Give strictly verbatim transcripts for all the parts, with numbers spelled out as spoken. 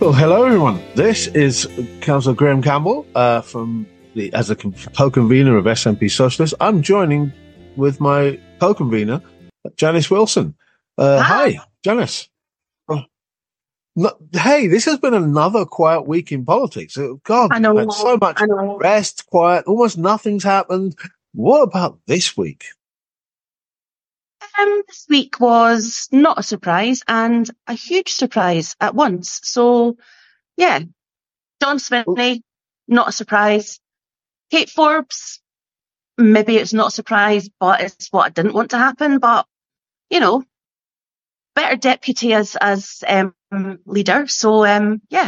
Well, hello everyone. This is Councillor Graham Campbell uh, from the as a co-convener of S N P Socialists. I'm joining with my co-convener, Janice Wilson. Uh, hi. hi, Janice. Oh, no, hey, this has been another quiet week in politics. God, I know, we've had so much I know. rest, quiet, almost nothing's happened. What about this week? Um, this week was not a surprise and a huge surprise at once. So, yeah, John Swinney, not a surprise. Kate Forbes, maybe it's not a surprise, but it's what I didn't want to happen. But, you know, better deputy as as um, leader. So, um, yeah.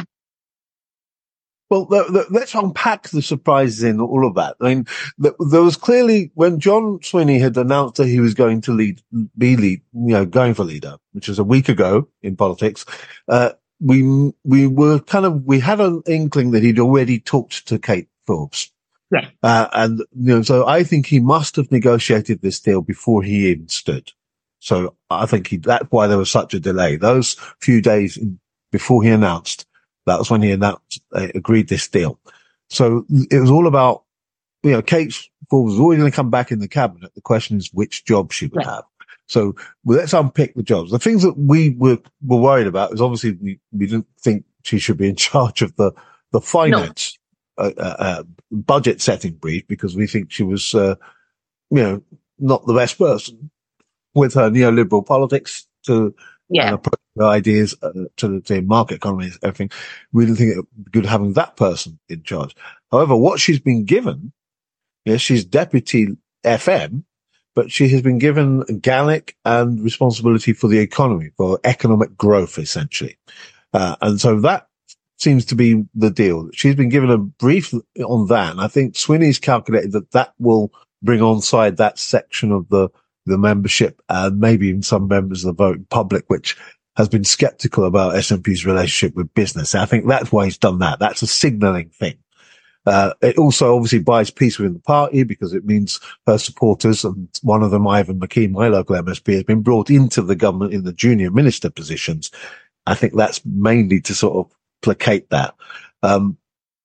Well, the, the, let's unpack the surprises in all of that. I mean, the, there was clearly, when John Swinney had announced that he was going to lead, be lead, you know, going for leader, which was a week ago in politics, uh, we, we were kind of, we had an inkling that he'd already talked to Kate Forbes. Yeah. Uh, and, you know, so I think he must have negotiated this deal before he even stood. So I think he, that's why there was such a delay. Those few days before he announced, that was when he announced, uh, agreed this deal. So it was all about, you know, Kate Forbes was always going to come back in the cabinet. The question is which job she would Yeah. have. So well, let's unpick the jobs. The things that we were, were worried about is obviously we, we didn't think she should be in charge of the, the finance, no. uh, uh, budget setting brief because we think she was, uh, you know, not the best person with her neoliberal politics to, Yeah. and approach the ideas uh, to the to market economy, everything. We didn't think it would be good having that person in charge. However, what she's been given, yes, she's deputy F M, but she has been given Gallic and responsibility for the economy, for economic growth, essentially. Uh, and so that seems to be the deal. She's been given a brief on that, and I think Swinney's calculated that that will bring on side that section of the the membership and maybe even some members of the voting public, which has been skeptical about S N P's relationship with business. I think that's why he's done that. That's a signalling thing. Uh, it also obviously buys peace within the party because it means her supporters, and one of them, Ivan McKee, my local M S P, has been brought into the government in the junior minister positions. I think that's mainly to sort of placate that. Um,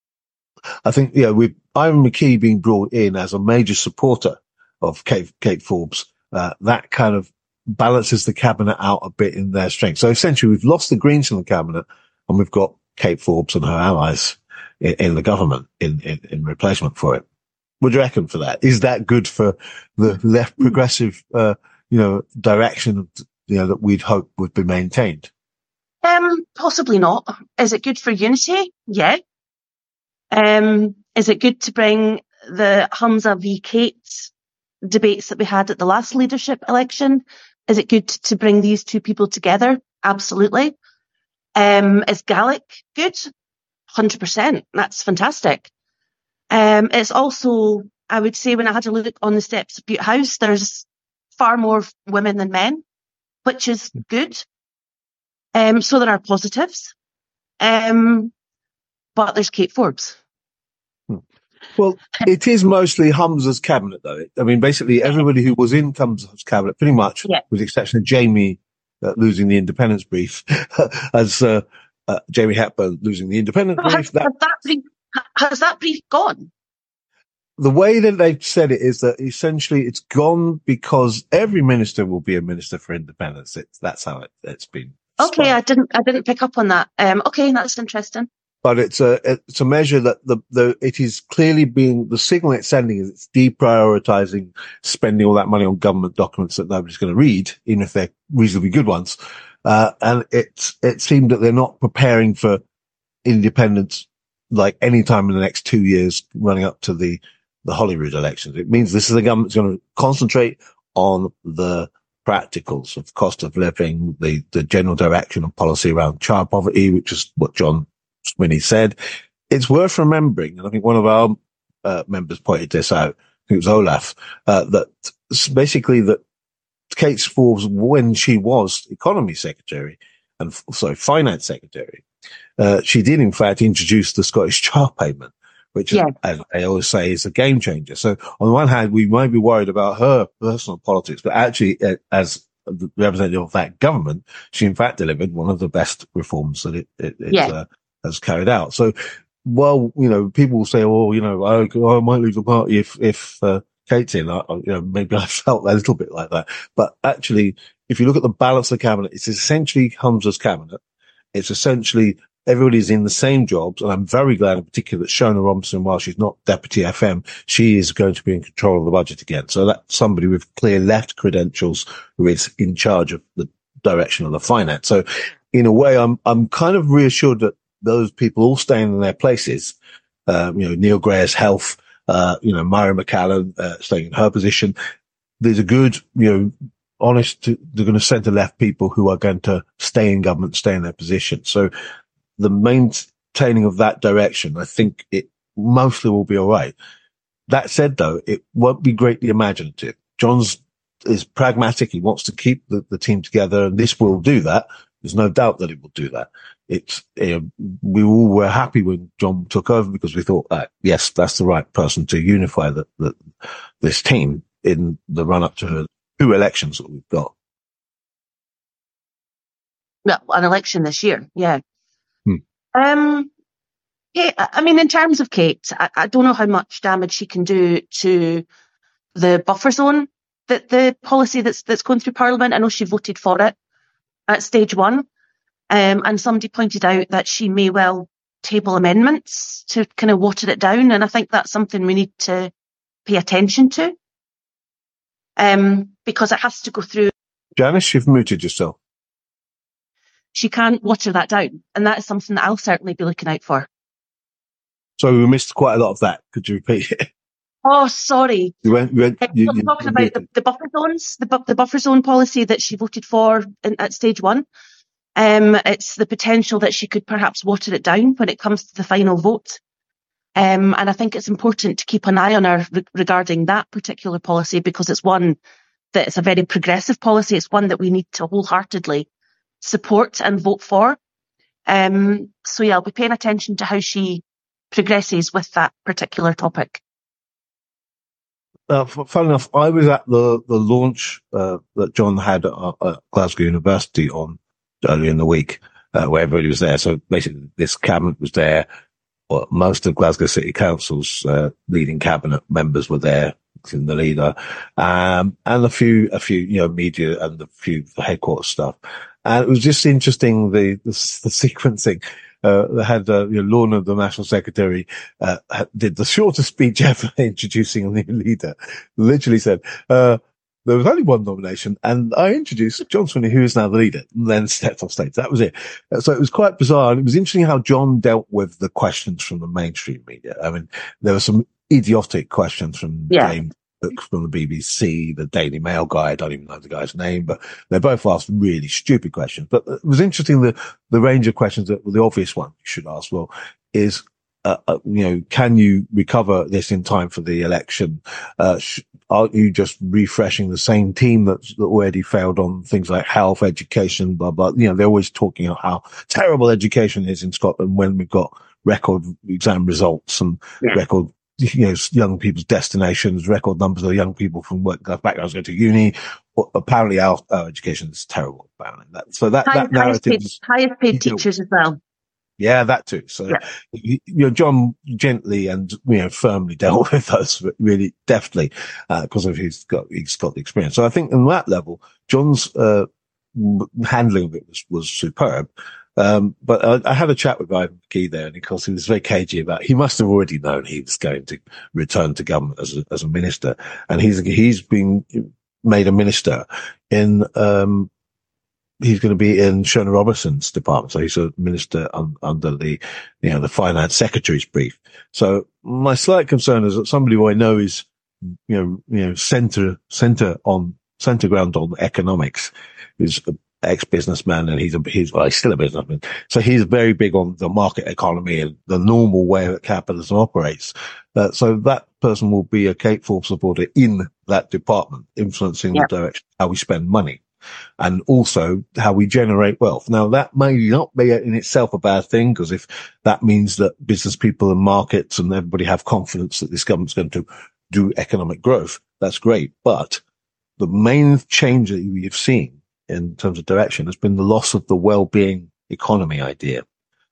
I think, you know, with Ivan McKee being brought in as a major supporter of Kate, Kate Forbes, Uh, that kind of balances the cabinet out a bit in their strength. So essentially we've lost the Greens from the cabinet and we've got Kate Forbes and her allies in, in the government in, in, in replacement for it. What do you reckon for that? Is that good for the left progressive, uh, you know, direction, you know, that we'd hope would be maintained? Um, possibly not. Is it good for unity? Yeah. Um, is it good to bring the Humza v Kate debates that we had at the last leadership election? Is it good to bring these two people together? Absolutely. Um, is Gallic good? one hundred percent. That's fantastic. Um, it's also, I would say, when I had a look on the steps of Butte House, there's far more women than men, which is good. Um, so there are positives. Um, but there's Kate Forbes. Hmm. Well, it is mostly Humza's cabinet, though. I mean, basically, everybody who was in Humza's cabinet, pretty much, yeah. with the exception of Jamie uh, losing the independence brief, as uh, uh, Jamie Hepburn losing the independence has, brief. That, has, that brief. has that brief gone? The way that they've said it is that essentially it's gone because every minister will be a minister for independence. It's, that's how it, it's been. Okay, spun. I didn't, I didn't pick up on that. Um, okay, that's interesting. But it's a, it's a measure that the, the, it is clearly being, the signal it's sending is it's deprioritizing spending all that money on government documents that nobody's going to read, even if they're reasonably good ones. Uh, and it's, it seemed that they're not preparing for independence like any time in the next two years running up to the, the Holyrood elections. It means this is the government's going to concentrate on the practicals of cost of living, the, the general direction of policy around child poverty, which is what John Swinney said. It's worth remembering, and I think one of our uh, members pointed this out, I think it was Olaf, uh, that basically that Kate Forbes, when she was economy secretary and sorry, finance secretary, uh, she did in fact introduce the Scottish child payment, which yeah. is, as I always say, is a game changer. So on the one hand, we might be worried about her personal politics, but actually uh, as the representative of that government, she in fact delivered one of the best reforms that it, it, it's, yeah. uh, has carried out. So, while, you know, people will say, oh, you know, I, I might leave the party if, if, uh, Kate's in, I, you know, maybe I felt a little bit like that. But actually, if you look at the balance of the cabinet, it's essentially Humza's cabinet. It's essentially everybody's in the same jobs. And I'm very glad in particular that Shona Robinson, while she's not deputy F M, she is going to be in control of the budget again. So that's somebody with clear left credentials who is in charge of the direction of the finance. So in a way, I'm, I'm kind of reassured that those people all staying in their places, um, you know, Neil Gray's health, uh, you know, Myra McCallan, uh, staying in her position. There's a good, you know, honest, they're going to centre left people who are going to stay in government, stay in their position. So the maintaining of that direction, I think it mostly will be all right. That said, though, it won't be greatly imaginative. John's is pragmatic. He wants to keep the, the team together, and this will do that. There's no doubt that it will do that. It's, uh, we all were happy when John took over because we thought, uh, yes, that's the right person to unify the, the, this team in the run up to the two elections that we've got. Well, an election this year, yeah. Hmm. Um, yeah, I mean, in terms of Kate, I, I don't know how much damage she can do to the buffer zone, that the policy that's that's going through Parliament. I know she voted for it at stage one, um, and somebody pointed out that she may well table amendments to kind of water it down, and I think that's something we need to pay attention to, um, because it has to go through. Janice, you've muted yourself. She can't water that down, and that is something that I'll certainly be looking out for. So we missed quite a lot of that. Could you repeat it? Oh, sorry. You went, you went, you, I'm you, talking you about the, the buffer zones, the, bu- the buffer zone policy that she voted for in, at stage one. Um, it's the potential that she could perhaps water it down when it comes to the final vote. Um, and I think it's important to keep an eye on her re- regarding that particular policy, because it's one that is a very progressive policy. It's one that we need to wholeheartedly support and vote for. Um, so yeah, I'll be paying attention to how she progresses with that particular topic. Uh, fun enough, I was at the, the launch, uh, that John had at, at Glasgow University on earlier in the week, uh, where everybody was there. So basically this cabinet was there. Well, most of Glasgow City Council's, uh, leading cabinet members were there, including the leader, um, and a few, a few, you know, media and a few headquarters stuff. And it was just interesting, the, the, the sequencing. Uh, they had, uh, you know, Lorna, the National Secretary, uh, did the shortest speech ever introducing a new leader. Literally said, uh, there was only one nomination, and I introduced John Swinney, who is now the leader, and then stepped off stage. That was it. So it was quite bizarre, and it was interesting how John dealt with the questions from the mainstream media. I mean, there were some idiotic questions from Yeah. James Cook from the B B C, the Daily Mail guy. I don't even know the guy's name, but they both asked really stupid questions. But it was interesting, the, the range of questions that, well, the obvious one you should ask, well, is, uh, uh, you know, can you recover this in time for the election? Uh, sh- aren't you just refreshing the same team that's that already failed on things like health, education, blah, blah. You know, they're always talking about how terrible education is in Scotland when we've got record exam results and yeah. record, you know, young people's destinations, record numbers of young people from work backgrounds go to uni. Well, apparently our, our education is terrible. Apparently. That, so that, High, that narrative highest paid, is, highest paid teachers know, as well. Yeah, that too. So, yeah. you, you know, John gently and, you know, firmly dealt with us, really deftly, uh, because of his got, he's got the experience. So I think on that level, John's, uh, handling of it was, was superb. Um, but I, I had a chat with Ivan McKee there, and of course he was very cagey about it. He must have already known he was going to return to government as a, as a minister. And he's, he's been made a minister in, um, he's going to be in Shona Robinson's department. So he's a minister un, under the, you know, the finance secretary's brief. So my slight concern is that somebody who I know is, you know, you know, center, center on, center ground on economics is an ex-businessman, and he's a, he's, well, he's still a businessman. So he's very big on the market economy and the normal way that capitalism operates. Uh, so that person will be a Kate Forbes supporter in that department, influencing yep. the direction, how we spend money. And also how we generate wealth. Now, that may not be in itself a bad thing, because if that means that business people and markets and everybody have confidence that this government's going to do economic growth, that's great. But the main change that we have seen in terms of direction has been the loss of the well-being economy idea.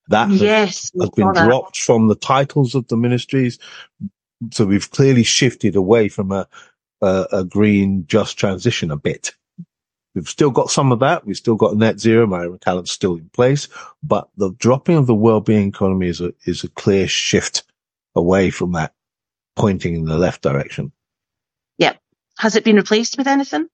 That has, yes, has been that. dropped from the titles of the ministries. So we've clearly shifted away from a, a, a green just transition a bit. We've still got some of that. We've still got net zero. Mary McCallum's still in place, but the dropping of the well-being economy is a, is a clear shift away from that, pointing in the left direction. Yeah. Has it been replaced with anything?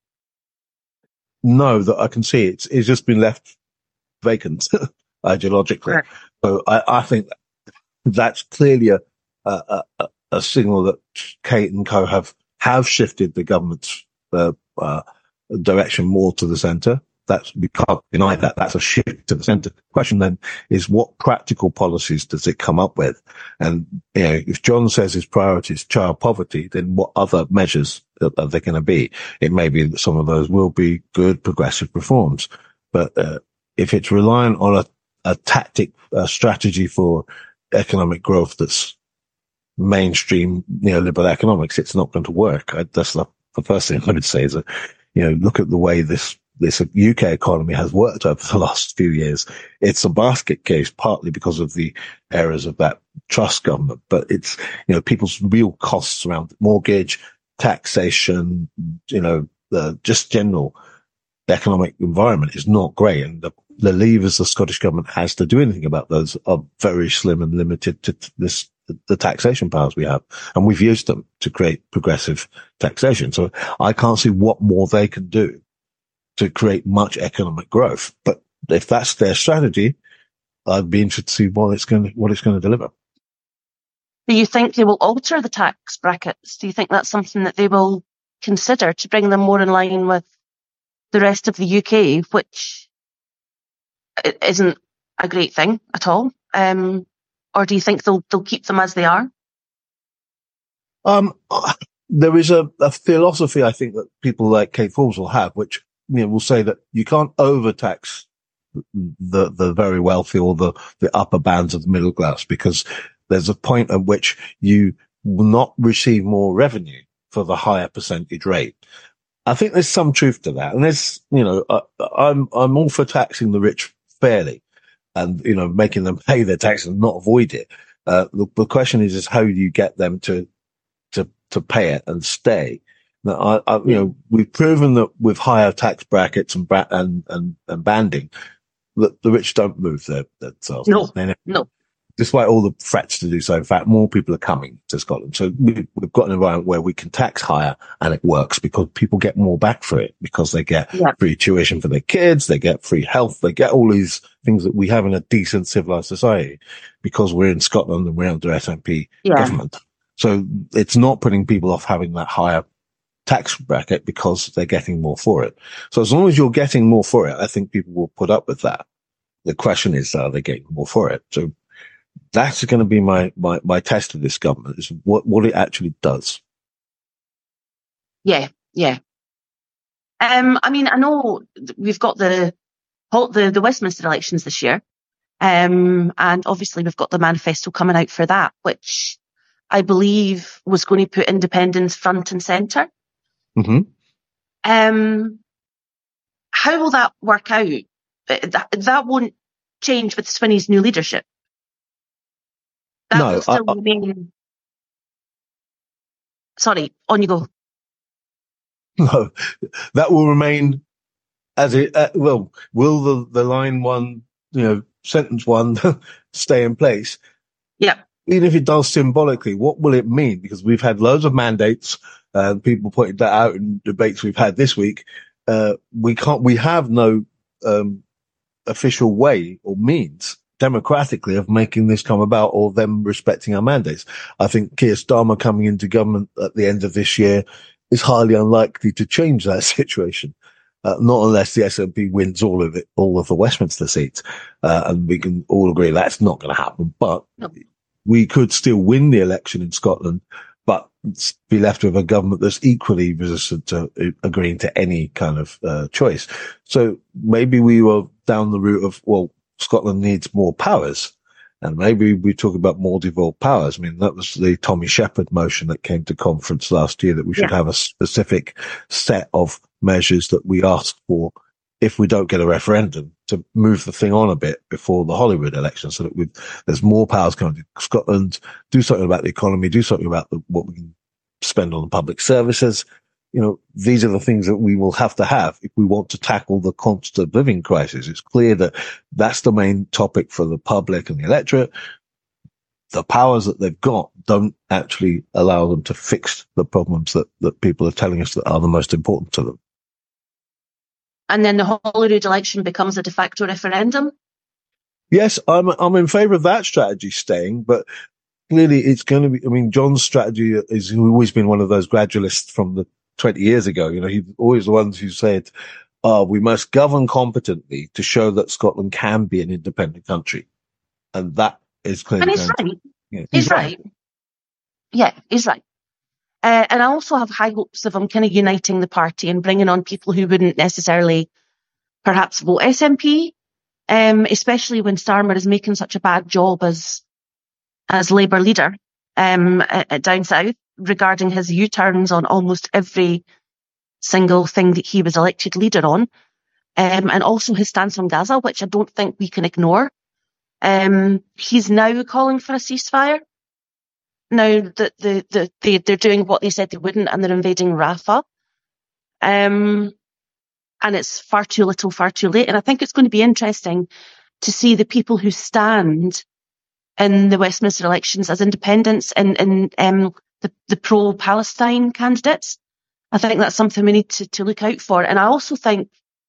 No, that I can see. It's, it's just been left vacant ideologically. Right. So I, I think that's clearly a, a, a, a signal that Kate and co have, have shifted the government's, uh, uh, direction more to the centre. That's, we can't deny that. That's a shift to the centre. The question then is, what practical policies does it come up with? And, you know, if John says his priority is child poverty, then what other measures are there going to be? It may be that some of those will be good progressive reforms, but, uh, if it's reliant on a, a tactic, a strategy for economic growth that's mainstream neoliberal economics, it's not going to work. I, that's the, the first thing I would say is that, you know, look at the way this, this U K economy has worked over the last few years. It's a basket case, partly because of the errors of that trust government, but it's, you know, people's real costs around mortgage, taxation, you know, the just general economic environment is not great. And the, the levers the Scottish government has to do anything about those are very slim and limited to this, the taxation powers we have, and we've used them to create progressive taxation. So I can't see what more they can do to create much economic growth. But if that's their strategy, I'd be interested to see what it's going to, what it's going to deliver. Do you think they will alter the tax brackets? Do you think that's something that they will consider to bring them more in line with the rest of the U K, which isn't a great thing at all? Um, Or do you think they'll they'll keep them as they are? Um, there is a, a philosophy I think that people like Kate Forbes will have, which, you know, will say that you can't overtax the the very wealthy or the the upper bands of the middle class, because there's a point at which you will not receive more revenue for the higher percentage rate. I think there's some truth to that, and there's, you know, I, I'm I'm all for taxing the rich fairly, and, you know, making them pay their tax and not avoid it. Uh, the, the question is, is how do you get them to, to, to pay it and stay? Now, I, I, you know, we've proven that with higher tax brackets and, bra- and, and, and banding, that the rich don't move their, themselves. No, no. Despite all the threats to do so, in fact, more people are coming to Scotland. So we've, we've got an environment where we can tax higher and it works because people get more back for it, because they get yeah. free tuition for their kids, they get free health, they get all these things that we have in a decent civilized society because we're in Scotland and we're under S N P yeah. government. So it's not putting people off having that higher tax bracket because they're getting more for it. So as long as you're getting more for it, I think people will put up with that. The question is, are they getting more for it? So that's going to be my, my, my test of this government, is what, what it actually does. Yeah, yeah. Um, I mean, I know we've got the, the, the Westminster elections this year. Um, and obviously we've got the manifesto coming out for that, which I believe was going to put independence front and centre. Mm-hmm. Um, how will that work out? That, that won't change with Swinney's new leadership. That no, will still I, I, remain. Sorry, on you go. No, that will remain as it. Uh, well, will the the line one, you know, sentence one, stay in place? Yeah. Even if it does symbolically, what will it mean? Because we've had loads of mandates, and uh, people pointed that out in debates we've had this week. Uh, we can't. We have no um, official way or means democratically of making this come about, or them respecting our mandates. I think Keir Starmer coming into government at the end of this year is highly unlikely to change that situation. Uh, not unless the S N P wins all of it, all of the Westminster seats. Uh, and we can all agree that's not going to happen, but no. We could still win the election in Scotland, but be left with a government that's equally resistant to agreeing to any kind of, uh, choice. So maybe we were down the route of, well, Scotland needs more powers, and maybe we talk about more devolved powers. I mean, that was the Tommy Shepherd motion that came to conference last year, that we should yeah. have a specific set of measures that we asked for if we don't get a referendum, to move the thing on a bit before the Holyrood election, so that we've, there's more powers coming to Scotland, do something about the economy, do something about the, what we can spend on public services. You know, these are the things that we will have to have if we want to tackle the cost of living crisis. It's clear that that's the main topic for the public and the electorate. The powers that they've got don't actually allow them to fix the problems that, that people are telling us that are the most important to them. And then the Holyrood election becomes a de facto referendum? Yes, I'm, I'm in favour of that strategy staying, but clearly it's going to be, I mean, John's strategy has always been one of those gradualists from the twenty years ago. You know, he's always the ones who said, oh, we must govern competently to show that Scotland can be an independent country. And that is clearly. And he's right. To, yeah, he's, he's right. right. Yeah, he's right. Uh, and I also have high hopes of him kind of uniting the party and bringing on people who wouldn't necessarily perhaps vote S N P, um, especially when Starmer is making such a bad job as as Labour leader um, uh, down south, regarding his U-turns on almost every single thing that he was elected leader on, um, and also his stance on Gaza, which I don't think we can ignore. Um, he's now calling for a ceasefire. Now that the, the, they, they're doing what they said they wouldn't, and they're invading Rafah. Um, and it's far too little, far too late. And I think it's going to be interesting to see the people who stand in the Westminster elections as independents and, and um, the, the pro-Palestine candidates. I think that's something we need to, to look out for. And I also think,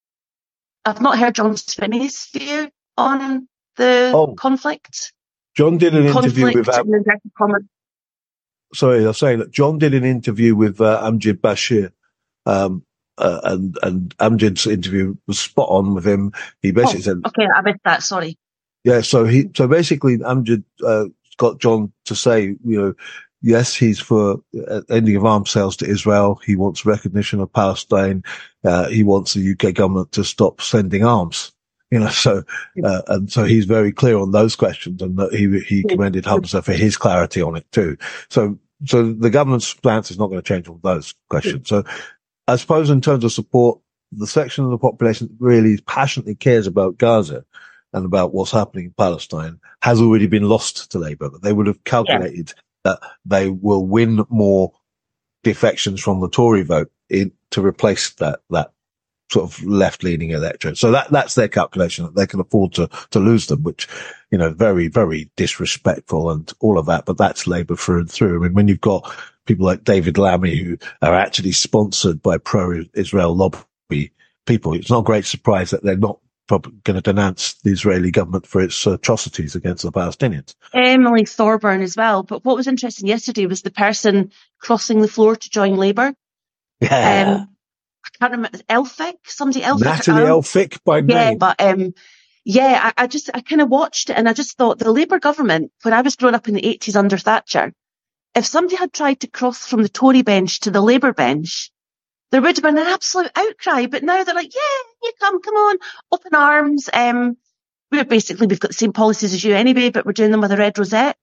I've not heard John Spinney's view on the oh, conflict. John did an conflict interview with... Um, sorry, I was saying that John did an interview with uh, Amjad Bashir, um, uh, and, and Amjad's interview was spot on with him. He basically oh, said... Okay, I missed that, sorry. Yeah, so he, so basically Amjad, uh, got John to say, you know, yes, he's for ending of arms sales to Israel. He wants recognition of Palestine. Uh, he wants the U K government to stop sending arms. You know, so, uh, and so he's very clear on those questions, and that he, he commended Humza for his clarity on it too. So, so the government's stance is not going to change all those questions. So I suppose in terms of support, the section of the population that really passionately cares about Gaza and about what's happening in Palestine has already been lost to Labour. But they would have calculated yeah. that they will win more defections from the Tory vote in, to replace that, that sort of left-leaning electorate. So that, that's their calculation, that they can afford to, to lose them, which, you know, very, very disrespectful and all of that. But that's Labour through and through. I mean, when you've got people like David Lammy, who are actually sponsored by pro-Israel lobby people, it's not a great surprise that they're not probably going to denounce the Israeli government for its atrocities against the Palestinians. Emily Thorburn as well. But what was interesting yesterday was the person crossing the floor to join Labour. Yeah. Um, I can't remember, Elphick? Somebody Elphick? Natalie Elphick by name. Yeah, but um, yeah, I, I just, I kind of watched it and I just thought the Labour government, when I was growing up in the eighties under Thatcher, if somebody had tried to cross from the Tory bench to the Labour bench, there would have been an absolute outcry. But now they're like, yeah, you come, come on, open arms. Um, we're basically, we've got the same policies as you anyway, but we're doing them with a red rosette.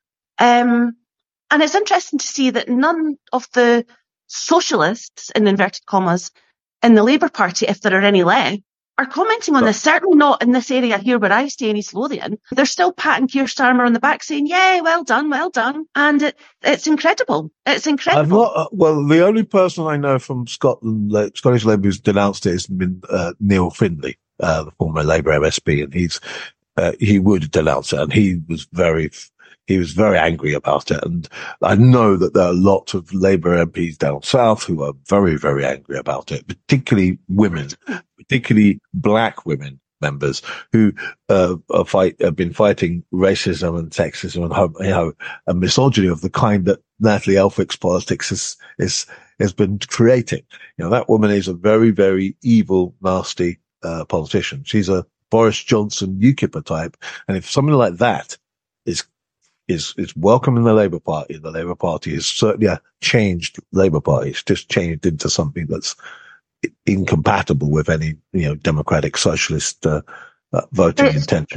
Um, and it's interesting to see that none of the socialists, in inverted commas, in the Labour Party, if there are any left, are commenting on this. Certainly not in this area here where I stay in East Lothian. They're still patting Keir Starmer on the back saying, yeah, well done, well done. And it, it's incredible. It's incredible. I've not, uh, well, the only person I know from Scotland, like, Scottish Labour who's denounced it has been uh, Neil Findlay, uh, the former Labour M S P, and he's, uh, he would denounce it, and he was very, he was very angry about it. And I know that there are lots of Labour M Ps down south who are very, very angry about it, particularly women, particularly black women members who uh, are fight, have been fighting racism and sexism and, you know, and misogyny of the kind that Natalie Elphick's politics is, is, has been creating. You know, that woman is a very, very evil, nasty, uh, politician. She's a Boris Johnson UKIPper type. And if something like that is, is, is welcome in the Labour Party, the Labour Party is certainly a changed Labour Party. It's just changed into something that's incompatible with any, you know, democratic socialist uh, uh, voting it's intention.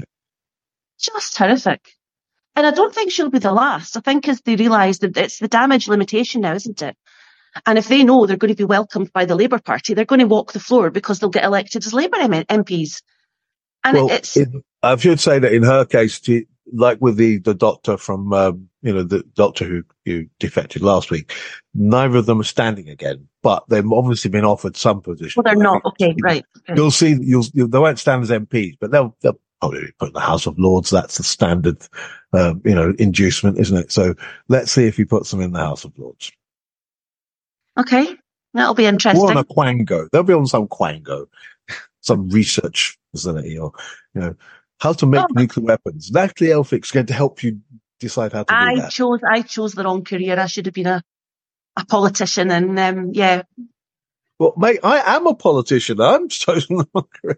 Just horrific. And I don't think she'll be the last. I think as they realise that it's the damage limitation now, isn't it? And if they know they're going to be welcomed by the Labour Party, they're going to walk the floor because they'll get elected as Labour M Ps. And well, it's... in, I should say that in her case, she, like with the, the doctor from, um, you know, the doctor who, who defected last week, neither of them are standing again, but they've obviously been offered some position. Well, they're not. Okay, right. Okay. You'll see, you'll, you'll, they won't stand as M Ps, but they'll, they'll probably be put in the House of Lords. That's the standard, um, you know, inducement, isn't it? So let's see if he puts them in the House of Lords. Okay. That'll be interesting. Or on a quango. They'll be on some quango, some research facility, or, you know, how to make oh. nuclear weapons. Natalie Elphick's going to help you decide how to do I that. chose, I chose the wrong career. I should have been a, a politician, and um, yeah. Well, mate, I am a politician. I'm chosen the wrong career.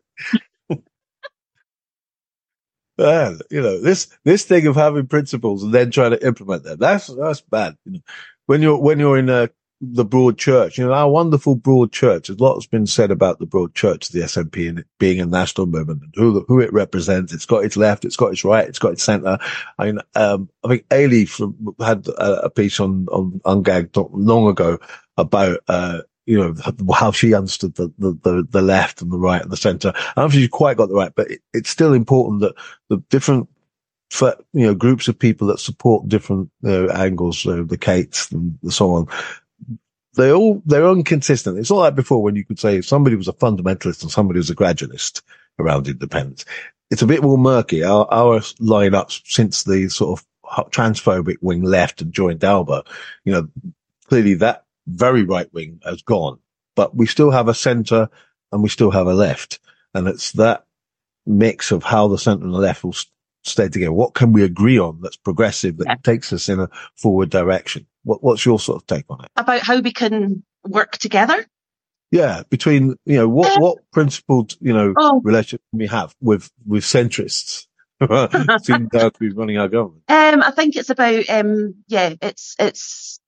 Man, you know, this, this thing of having principles and then trying to implement them, that's, that's bad. You know, when you're, when you're in a, the broad church, you know, our wonderful broad church, a lot has been said about the broad church, the S N P, and it being a national movement and who, who it represents. It's got its left, it's got its right, it's got its centre. I mean, um, I think Ailey from, had a, a piece on, on Ungagged not long ago about, uh, you know, how she understood the, the, the, the left and the right and the centre. I don't know if she quite got the right, but it, it's still important that the different, for, you know, groups of people that support different, you know, angles, so the Kates and so on, they all, they're inconsistent. It's not like before when you could say somebody was a fundamentalist and somebody was a gradualist around independence. It's a bit more murky. Our, our lineups since the sort of transphobic wing left and joined Alba, you know, clearly that very right wing has gone, but we still have a centre and we still have a left. And it's that mix of how the centre and the left will st- stay together. What can we agree on that's progressive, that yeah. takes us in a forward direction? What, what's your sort of take on it? About how we can work together? Yeah, between, you know, what, uh, what principled, you know, oh. relationship we have with, with centrists seem to be running our government. Um, I think it's about, um, yeah, it's, it's,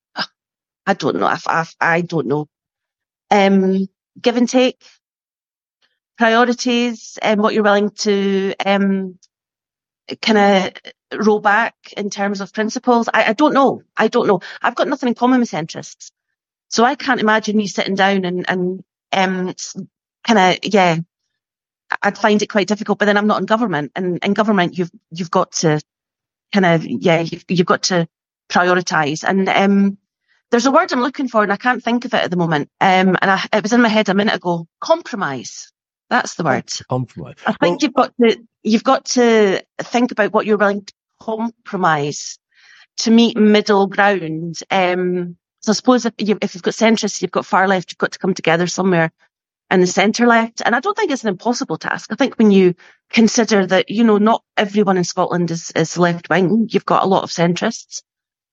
I don't know. I, I, I don't know. Um, give and take, priorities, and um, what you're willing to um, kind of roll back in terms of principles. I, I don't know. I don't know. I've got nothing in common with centrists, so I can't imagine me sitting down and and um, kind of yeah. I'd find it quite difficult. But then I'm not in government, and in government you've you've got to kind of yeah you've you've got to prioritise and um. There's a word I'm looking for and I can't think of it at the moment. Um, and I, it was in my head a minute ago. Compromise. That's the word. Compromise. I think well, you've got to, you've got to think about what you're willing to compromise to meet middle ground. Um, so I suppose if, you, if you've got centrists, you've got far left, you've got to come together somewhere in the centre left. And I don't think it's an impossible task. I think when you consider that, you know, not everyone in Scotland is, is left wing, you've got a lot of centrists.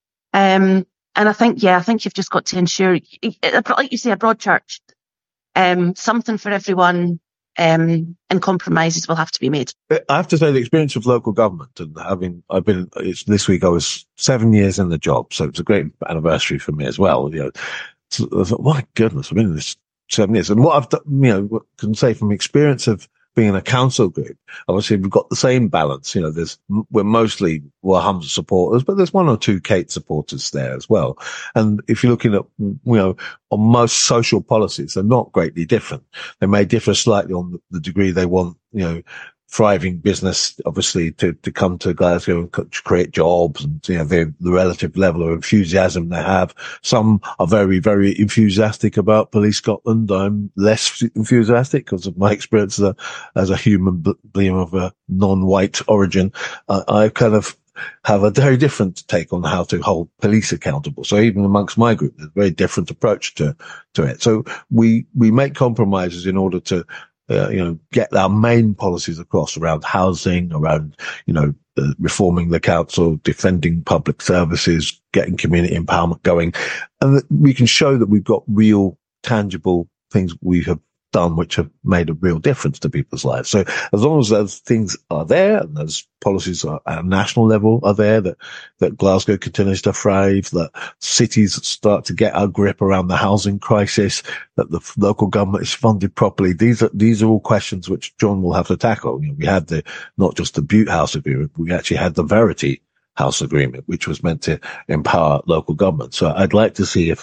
Um, And I think, yeah, I think you've just got to ensure, like you say, a broad church, um, something for everyone, um, and compromises will have to be made. I have to say the experience of local government and having, I've been, it's, this week I was seven years in the job, so it's a great anniversary for me as well. You know, so I thought, my goodness, I've been in this seven years. And what I've done, you know, what I can say from experience of being in a council group, obviously we've got the same balance. You know, there's, we're mostly, well, Humza supporters, but there's one or two Kate supporters there as well. And if you're looking at, you know, on most social policies, they're not greatly different. They may differ slightly on the degree they want, you know, thriving business, obviously, to, to come to Glasgow and create jobs and, you know, the, the relative level of enthusiasm they have. Some are very, very enthusiastic about Police Scotland. I'm less enthusiastic because of my experience as a, as a human being of a non-white origin. Uh, I kind of have a very different take on how to hold police accountable. So even amongst my group, there's a very different approach to, to it. So we, we make compromises in order to, Uh, you know, get our main policies across around housing, around, you know, uh, reforming the council, defending public services, getting community empowerment going. And that we can show that we've got real, tangible things we have done which have made a real difference to people's lives. So as long as those things are there and those policies are, at a national level are there, that, that Glasgow continues to thrive, that cities start to get a grip around the housing crisis, that the local government is funded properly. These are, these are all questions which John will have to tackle. You know, we had the, not just the Butte House Agreement, we actually had the Verity House Agreement, which was meant to empower local government. So I'd like to see if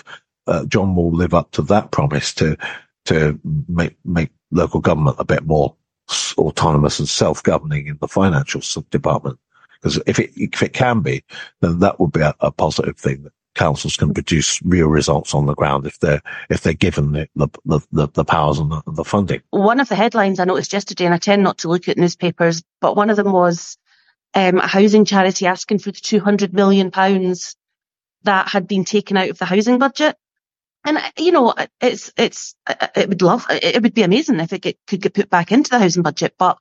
uh, John will live up to that promise to to make make local government a bit more autonomous and self-governing in the financial department. Because if it if it can be, then that would be a, a positive thing. That councils can produce real results on the ground if they're if they're given the the the, the powers and the, the funding. One of the headlines I noticed yesterday, and I tend not to look at newspapers, but one of them was um, a housing charity asking for the two hundred million pounds that had been taken out of the housing budget. And you know, it's it's it would love it would be amazing if it get, could get put back into the housing budget. But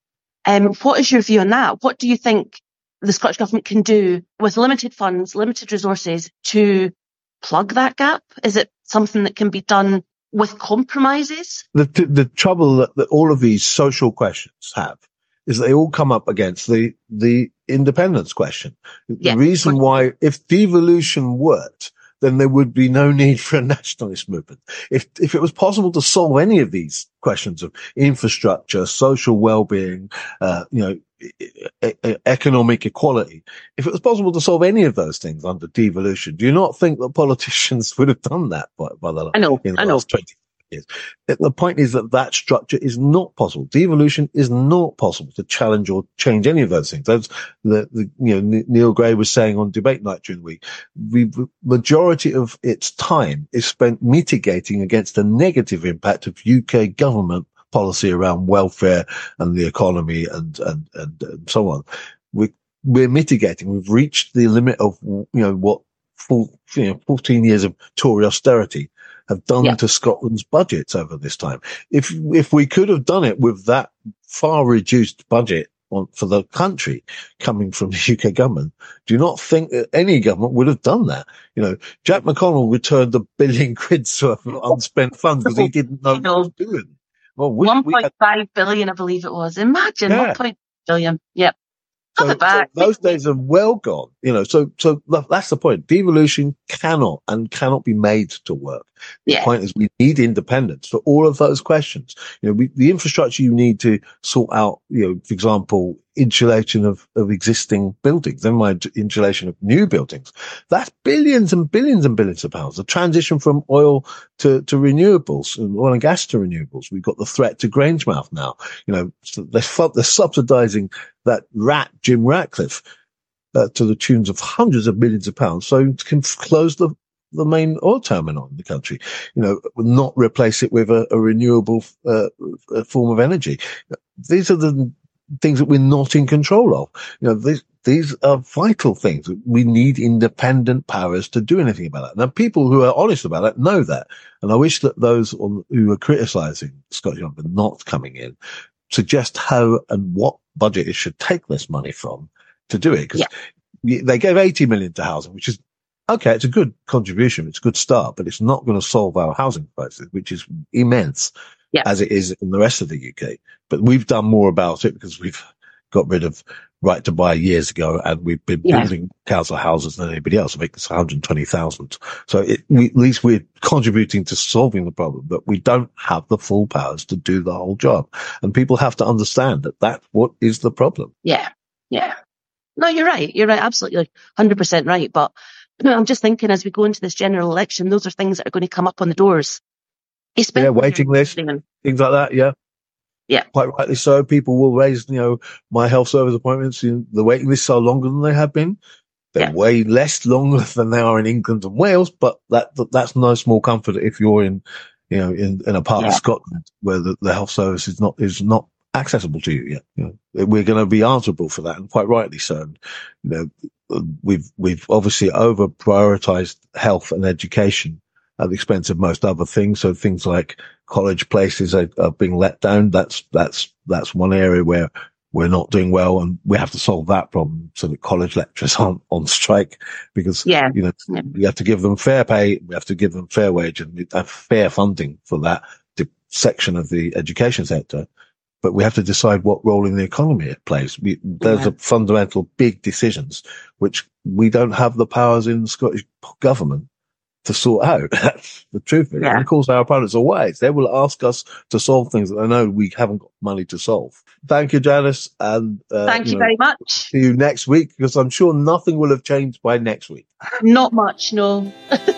um, what is your view on that? What do you think the Scottish Government can do with limited funds, limited resources to plug that gap? Is it something that can be done with compromises? The the, the trouble that, that all of these social questions have is they all come up against the the independence question. Yeah. The reason why, if devolution worked, then there would be no need for a nationalist movement. If if it was possible to solve any of these questions of infrastructure, social well-being, uh, you know, e- e- economic equality, if it was possible to solve any of those things under devolution, do you not think that politicians would have done that by, by the, I know, in the I know. last twenty years? The point is that that structure is not possible. Devolution is not possible to challenge or change any of those things. That's the, the you know, Neil Gray was saying on debate night during the week. The majority of its time is spent mitigating against the negative impact of U K government policy around welfare and the economy and, and, and, and so on. We, we're mitigating. We've reached the limit of, you know, what full, you know, fourteen years of Tory austerity have done Yeah. to Scotland's budgets over this time. If, if we could have done it with that far reduced budget on, for the country coming from the U K government, do you not think that any government would have done that? You know, Jack McConnell returned a billion quid's worth of unspent funds because he didn't know what he was doing. Well, we, one we point five had, billion, I believe it was. Imagine Yeah. one point five billion. Yep. so, Have it back. so those days are well gone, you know, so, so that's the point. Devolution cannot and cannot be made to work. The Yeah. point is we need independence for all of those questions. You know, we, the infrastructure you need to sort out, you know, for example, insulation of, of existing buildings, never mind insulation of new buildings. That's billions and billions and billions of pounds. The transition from oil to, to renewables, and oil and gas to renewables. We've got the threat to Grangemouth now. You know, so they're, fu- they're subsidizing that rat, Jim Ratcliffe, uh, to the tunes of hundreds of millions of pounds. So it can f- close the, the main oil terminal in the country, you know, not replace it with a, a renewable, uh, a form of energy. These are the things that we're not in control of. You know, these, these are vital things. We need independent powers to do anything about that. Now, people who are honest about it know that. And I wish that those on, who are criticising Scottish Government not coming in suggest how and what budget it should take this money from to do it. Because Yeah. they gave eighty million to housing, which is, okay, it's a good contribution. It's a good start, but it's not going to solve our housing crisis, which is immense. Yeah. As it is in the rest of the U K. But we've done more about it because we've got rid of right to buy years ago, and we've been Yeah. building council houses than anybody else. I think it's one hundred twenty thousand. So it, we, at least we're contributing to solving the problem, but we don't have the full powers to do the whole job. And people have to understand that that's what is the problem. Yeah. Yeah. No, you're right. You're right. Absolutely. Like one hundred percent right. But you know, I'm just thinking as we go into this general election, those are things that are going to come up on the doors. Especially Yeah, waiting list, during- things like that. Yeah. Yeah. Quite rightly so. People will raise, you know, my health service appointments. You know, the waiting lists are longer than they have been. They're Yeah. way less longer than they are in England and Wales, but that, that's no small comfort if you're in, you know, in, in a part Yeah. of Scotland where the, the health service is not, is not accessible to you yet. You know, we're going to be answerable for that, and quite rightly so. And, you know, we've, we've obviously over prioritized health and education at the expense of most other things. So things like college places are, are being let down. That's, that's, that's one area where we're not doing well, and we have to solve that problem so that college lecturers aren't on strike, because, Yeah. you know, Yeah. we have to give them fair pay. We have to give them fair wage and have fair funding for that section of the education sector. But we have to decide what role in the economy it plays. We, those Yeah. are fundamental big decisions, which we don't have the powers in the Scottish government to sort out. That's the truth of it. Yeah. And of course, our opponents are wise. They will ask us to solve things that they know we haven't got money to solve. Thank you, Janice. And uh, Thank you, know, very much. see you next week, because I'm sure nothing will have changed by next week. Not much, no.